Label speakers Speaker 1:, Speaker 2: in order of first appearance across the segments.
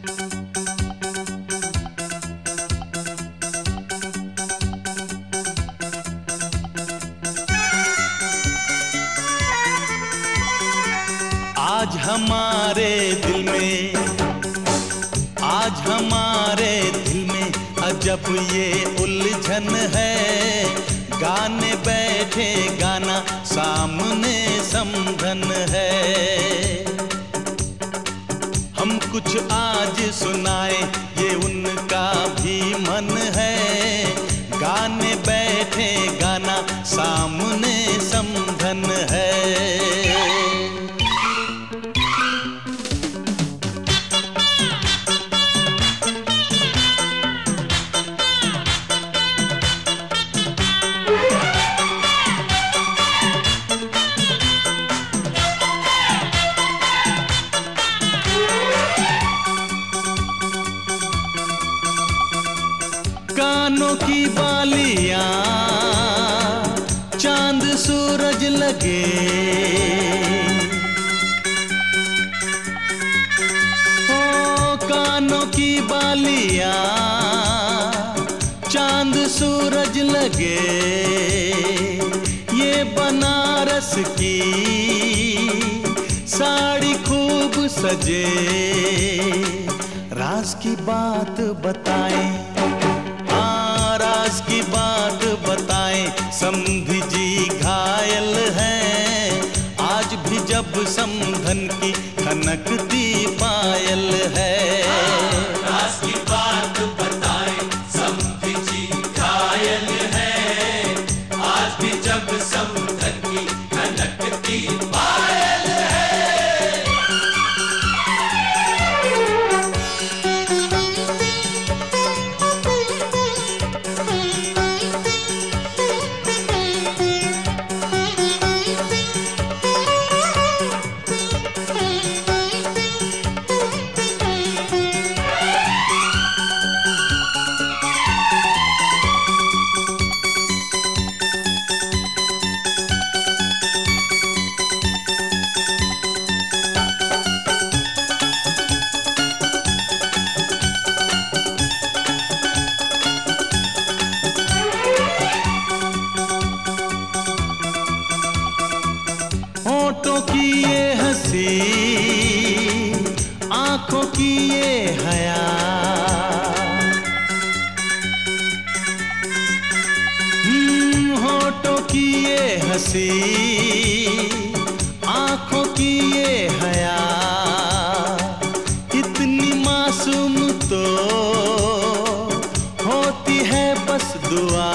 Speaker 1: आज हमारे दिल में, आज हमारे दिल में अजब ये उलझन है। गाने बैठे गाना सामने समधन है। हम कुछ आज सुनाए ये उनका भी मन है। गाने बैठे गाना सामने समधन है। कानों की बालियां चांद सूरज लगे। ओ कानों की बालियां चांद सूरज लगे। ये बनारस की साड़ी खूब सजे। राज की बात बताएं, राज की बात बताएं। समधी जी घायल हैं आज भी जब समधन की खनकती पायल है।
Speaker 2: राज की बात बताएं, समधी जी घायल हैं आज भी जब समधन की खनकती पायल है।
Speaker 1: होठों की ये हंसी, आंखों की ये हया। होठों की ये हंसी, आंखों की ये हया। इतनी मासूम तो होती है बस दुआ।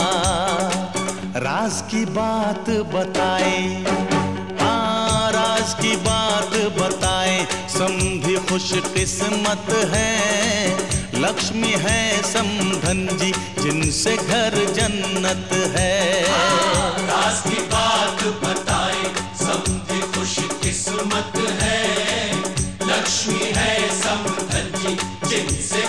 Speaker 1: राज की बात बताएं, राज की बात बताएं। समधी खुश किस्मत है। लक्ष्मी है समधन जी जिनसे घर जन्नत है।
Speaker 2: राज की बात बताएं, समधी खुश किस्मत है। लक्ष्मी है समधन जी जिनसे